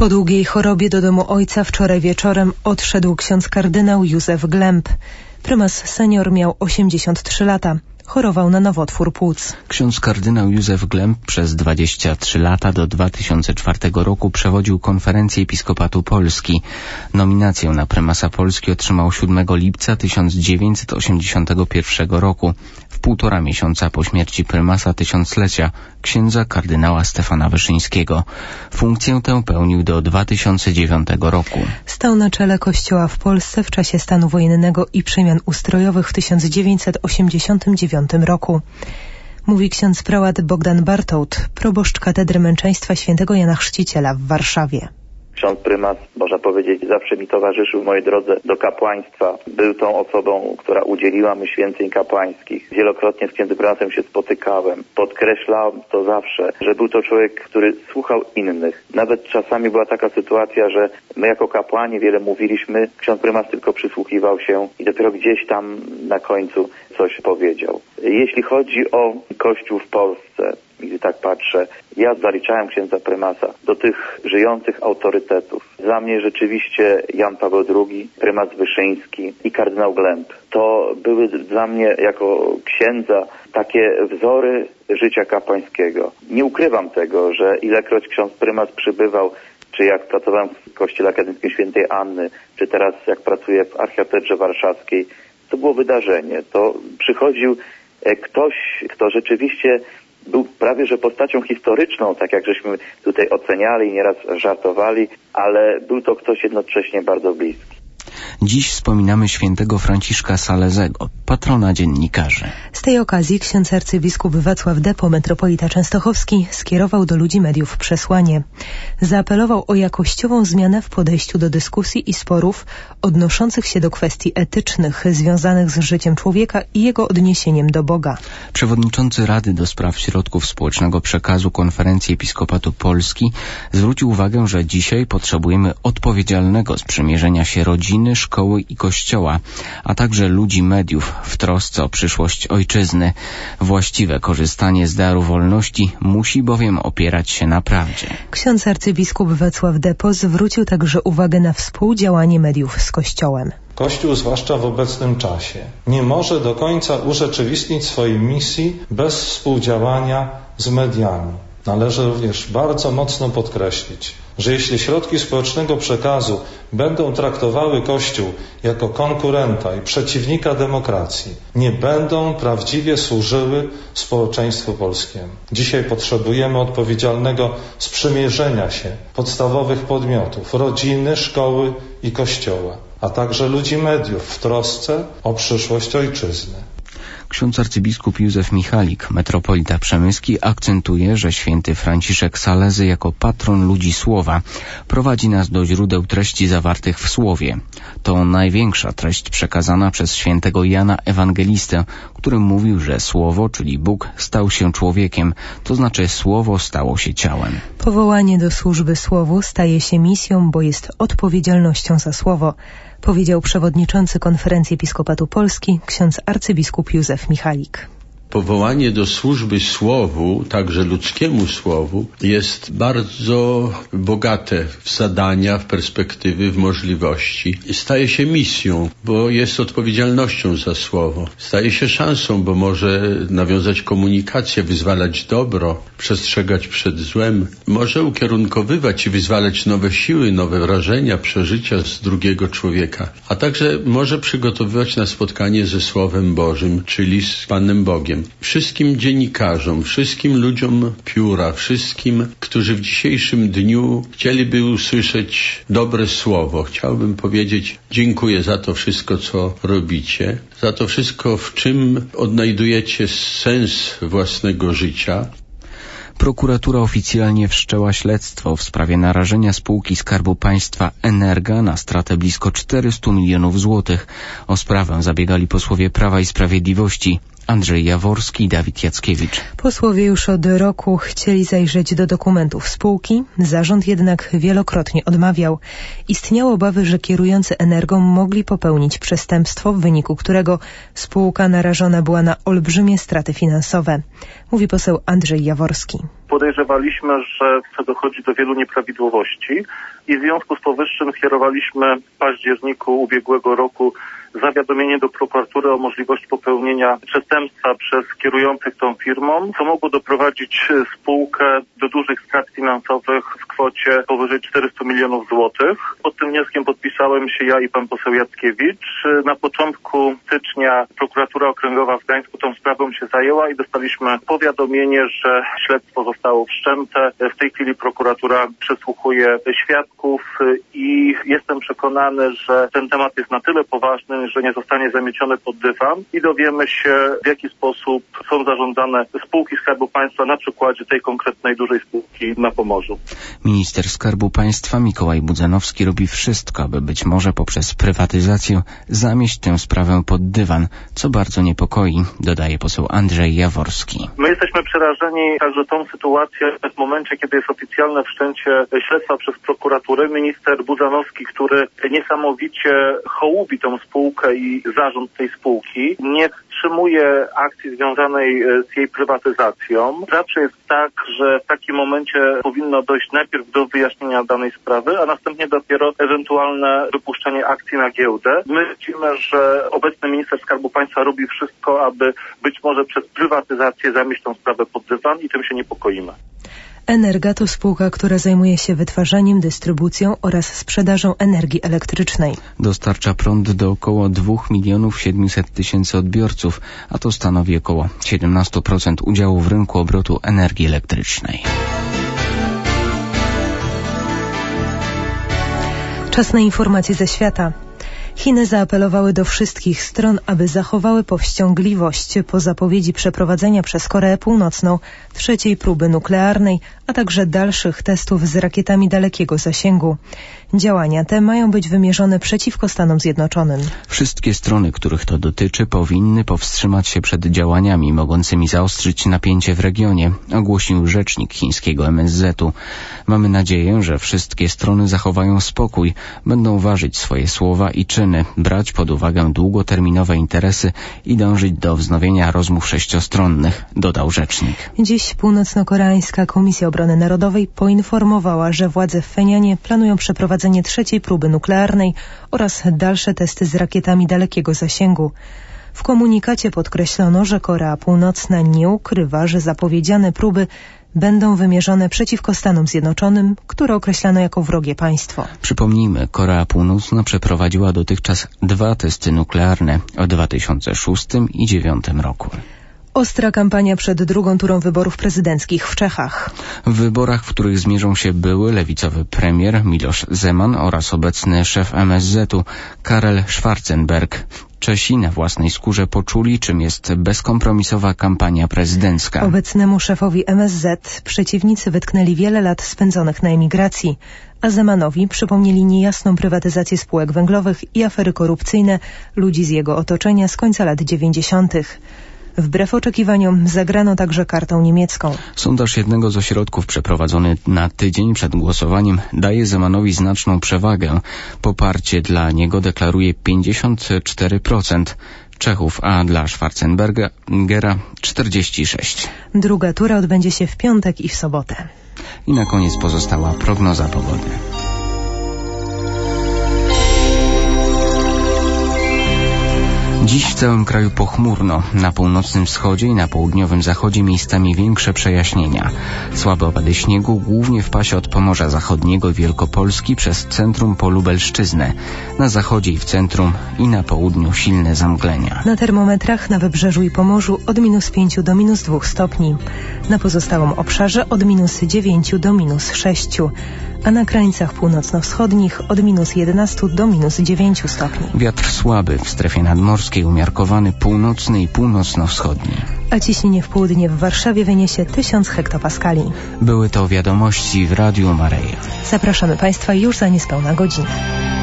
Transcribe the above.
Po długiej chorobie do domu ojca wczoraj wieczorem odszedł ksiądz kardynał Józef Glemp. Prymas senior miał 83 lata. Chorował na nowotwór płuc. Ksiądz kardynał Józef Glemp przez 23 lata do 2004 roku przewodził Konferencję Episkopatu Polski. Nominację na prymasa Polski otrzymał 7 lipca 1981 roku, w 1,5 miesiąca po śmierci prymasa tysiąclecia, księdza kardynała Stefana Wyszyńskiego. Funkcję tę pełnił do 2009 roku. Stał na czele Kościoła w Polsce w czasie stanu wojennego i przemian ustrojowych w 1989 roku. Mówi ksiądz prałat Bogdan Bartołt, proboszcz katedry męczeństwa świętego Jana Chrzciciela w Warszawie. Ksiądz prymas, można powiedzieć, zawsze mi towarzyszył w mojej drodze do kapłaństwa. Był tą osobą, która udzieliła mi święceń kapłańskich. Wielokrotnie z księdzem prymasem się spotykałem. Podkreślałem to zawsze, że był to człowiek, który słuchał innych. Nawet czasami była taka sytuacja, że my jako kapłani wiele mówiliśmy, ksiądz prymas tylko przysłuchiwał się i dopiero gdzieś tam na końcu coś powiedział. Jeśli chodzi o Kościół w Polsce, gdy tak patrzę, ja zaliczałem księdza prymasa do tych żyjących autorytetów. Dla mnie rzeczywiście Jan Paweł II, prymas Wyszyński i kardynał Glemp. To były dla mnie jako księdza takie wzory życia kapłańskiego. Nie ukrywam tego, że ilekroć ksiądz prymas przybywał, czy jak pracowałem w Kościele Akademickim Świętej Anny, czy teraz jak pracuję w Archikatedrze Warszawskiej, to było wydarzenie. To przychodził ktoś, kto rzeczywiście był prawie że postacią historyczną, tak jak żeśmy tutaj oceniali i nieraz żartowali, ale był to ktoś jednocześnie bardzo bliski. Dziś wspominamy świętego Franciszka Salezego, patrona dziennikarzy. Z tej okazji ksiądz arcybiskup Wacław Depo, metropolita częstochowski, skierował do ludzi mediów przesłanie. Zaapelował o jakościową zmianę w podejściu do dyskusji i sporów odnoszących się do kwestii etycznych związanych z życiem człowieka i jego odniesieniem do Boga. Przewodniczący Rady do Spraw Środków Społecznego Przekazu Konferencji Episkopatu Polski zwrócił uwagę, że dzisiaj potrzebujemy odpowiedzialnego sprzymierzenia się rodziny, szkoły i Kościoła, a także ludzi mediów w trosce o przyszłość ojczyzny. Właściwe korzystanie z daru wolności musi bowiem opierać się na prawdzie. Ksiądz arcybiskup Wacław Depo zwrócił także uwagę na współdziałanie mediów z Kościołem. Kościół, zwłaszcza w obecnym czasie, nie może do końca urzeczywistnić swojej misji bez współdziałania z mediami. Należy również bardzo mocno podkreślić, że jeśli środki społecznego przekazu będą traktowały Kościół jako konkurenta i przeciwnika demokracji, nie będą prawdziwie służyły społeczeństwu polskiemu. Dzisiaj potrzebujemy odpowiedzialnego sprzymierzenia się podstawowych podmiotów, rodziny, szkoły i Kościoła, a także ludzi mediów w trosce o przyszłość ojczyzny. Ksiądz arcybiskup Józef Michalik, metropolita przemyski, akcentuje, że święty Franciszek Salezy jako patron ludzi słowa prowadzi nas do źródeł treści zawartych w słowie. To największa treść przekazana przez świętego Jana Ewangelistę, który mówił, że słowo, czyli Bóg, stał się człowiekiem, to znaczy słowo stało się ciałem. Powołanie do służby słowu staje się misją, bo jest odpowiedzialnością za słowo, powiedział przewodniczący Konferencji Episkopatu Polski, ksiądz arcybiskup Józef Michalik. Powołanie do służby słowu, także ludzkiemu słowu, jest bardzo bogate w zadania, w perspektywy, w możliwości. Staje się misją, bo jest odpowiedzialnością za słowo. Staje się szansą, bo może nawiązać komunikację, wyzwalać dobro, przestrzegać przed złem. Może ukierunkowywać i wyzwalać nowe siły, nowe wrażenia, przeżycia z drugiego człowieka. A także może przygotowywać na spotkanie ze Słowem Bożym, czyli z Panem Bogiem. Wszystkim dziennikarzom, wszystkim ludziom pióra, wszystkim, którzy w dzisiejszym dniu chcieliby usłyszeć dobre słowo. Chciałbym powiedzieć dziękuję za to wszystko, co robicie, za to wszystko, w czym odnajdujecie sens własnego życia. Prokuratura oficjalnie wszczęła śledztwo w sprawie narażenia spółki Skarbu Państwa Energa na stratę blisko 400 milionów złotych. O sprawę zabiegali posłowie Prawa i Sprawiedliwości, Andrzej Jaworski i Dawid Jackiewicz. Posłowie już od roku chcieli zajrzeć do dokumentów spółki, zarząd jednak wielokrotnie odmawiał. Istniały obawy, że kierujący Energą mogli popełnić przestępstwo, w wyniku którego spółka narażona była na olbrzymie straty finansowe. Mówi poseł Andrzej Jaworski. Podejrzewaliśmy, że dochodzi do wielu nieprawidłowości i w związku z powyższym skierowaliśmy w październiku ubiegłego roku zawiadomienie do prokuratury o możliwości popełnienia przestępstwa przez kierujących tą firmą, co mogło doprowadzić spółkę do dużych strat finansowych w kwocie powyżej 400 milionów złotych. Pod tym wnioskiem podpisałem się ja i pan poseł Jackiewicz. Na początku stycznia prokuratura okręgowa w Gdańsku tą sprawą się zajęła i dostaliśmy powiadomienie, że śledztwo zostało wszczęte. W tej chwili prokuratura przesłuchuje świadków i jestem przekonany, że ten temat jest na tyle poważny, że nie zostanie zamieciony pod dywan i dowiemy się, w jaki sposób są zarządzane spółki Skarbu Państwa na przykładzie tej konkretnej dużej spółki na Pomorzu. Minister Skarbu Państwa Mikołaj Budzanowski robi wszystko, aby być może poprzez prywatyzację zamieść tę sprawę pod dywan, co bardzo niepokoi, dodaje poseł Andrzej Jaworski. My jesteśmy przerażeni także tą sytuacją w momencie, kiedy jest oficjalne wszczęcie śledztwa przez prokuraturę. Minister Budzanowski, który niesamowicie hołubi tą spółkę i zarząd tej spółki, nie wstrzymuje akcji związanej z jej prywatyzacją. Zawsze jest tak, że w takim momencie powinno dojść najpierw do wyjaśnienia danej sprawy, a następnie dopiero ewentualne wypuszczenie akcji na giełdę. My widzimy, że obecny minister Skarbu Państwa robi wszystko, aby być może przez prywatyzację zamieść tą sprawę pod dywan i tym się niepokoimy. Energa to spółka, która zajmuje się wytwarzaniem, dystrybucją oraz sprzedażą energii elektrycznej. Dostarcza prąd do około 2 700 000 odbiorców, a to stanowi około 17% udziału w rynku obrotu energii elektrycznej. Czas na informacje ze świata. Chiny zaapelowały do wszystkich stron, aby zachowały powściągliwość po zapowiedzi przeprowadzenia przez Koreę Północną trzeciej próby nuklearnej, a także dalszych testów z rakietami dalekiego zasięgu. Działania te mają być wymierzone przeciwko Stanom Zjednoczonym. Wszystkie strony, których to dotyczy, powinny powstrzymać się przed działaniami mogącymi zaostrzyć napięcie w regionie, ogłosił rzecznik chińskiego MSZ-u. Mamy nadzieję, że wszystkie strony zachowają spokój, będą ważyć swoje słowa i czyny, brać pod uwagę długoterminowe interesy i dążyć do wznowienia rozmów 6-stronnych, dodał rzecznik. Dziś Północno-Koreańska Komisja Obrony Narodowej poinformowała, że władze w Pchenianie planują przeprowadzenie trzeciej próby nuklearnej oraz dalsze testy z rakietami dalekiego zasięgu. W komunikacie podkreślono, że Korea Północna nie ukrywa, że zapowiedziane próby będą wymierzone przeciwko Stanom Zjednoczonym, które określano jako wrogie państwo. Przypomnijmy, Korea Północna przeprowadziła dotychczas 2 testy nuklearne w 2006 i 2009 roku. Ostra kampania przed drugą turą wyborów prezydenckich w Czechach. W wyborach, w których zmierzą się były lewicowy premier Miloš Zeman oraz obecny szef MSZ-u Karel Schwarzenberg. Czesi na własnej skórze poczuli, czym jest bezkompromisowa kampania prezydencka. Obecnemu szefowi MSZ przeciwnicy wytknęli wiele lat spędzonych na emigracji, a Zemanowi przypomnieli niejasną prywatyzację spółek węglowych i afery korupcyjne ludzi z jego otoczenia z końca lat 90. Wbrew oczekiwaniom zagrano także kartą niemiecką. Sondaż jednego z ośrodków przeprowadzony na tydzień przed głosowaniem daje Zemanowi znaczną przewagę. Poparcie dla niego deklaruje 54% Czechów, a dla Schwarzenbergera 46%. Druga tura odbędzie się w piątek i w sobotę. I na koniec pozostała prognoza pogody. Dziś w całym kraju pochmurno. Na północnym wschodzie i na południowym zachodzie miejscami większe przejaśnienia. Słabe opady śniegu, głównie w pasie od Pomorza Zachodniego i Wielkopolski przez centrum po Lubelszczyznę. Na zachodzie i w centrum i na południu silne zamglenia. Na termometrach na Wybrzeżu i Pomorzu od -5 do -2 stopni. Na pozostałym obszarze od -9 do -6. A na krańcach północno-wschodnich od -11 do -9 stopni. Wiatr słaby, w strefie nadmorskiej umiarkowany, północny i północno-wschodni. A ciśnienie w południe w Warszawie wyniesie 1000 hektopaskali. Były to wiadomości w Radiu Maryja. Zapraszamy Państwa już za niespełna godzinę.